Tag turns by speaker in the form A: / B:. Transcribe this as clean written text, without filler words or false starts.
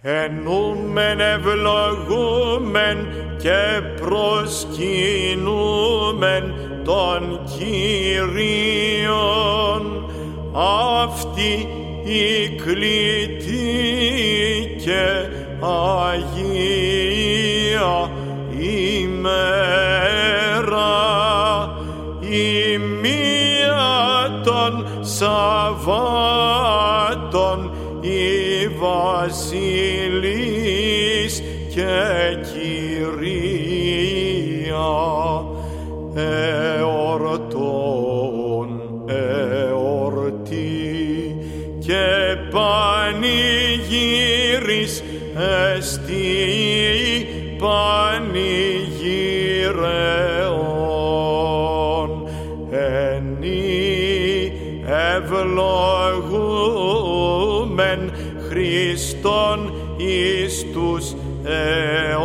A: Ενούμεν ευλογούμεν και προσκυνούμεν τον Κύριον. Αυτή η κλητή και Αγία ημέρα, η μία των Σαββάτων, η Βασιλής και Κυρία, εορτών εορτή και πανηγύρις εστί πανηγύρεων. Ενή ευλογούμεν Χριστόν εις τους αιώνας.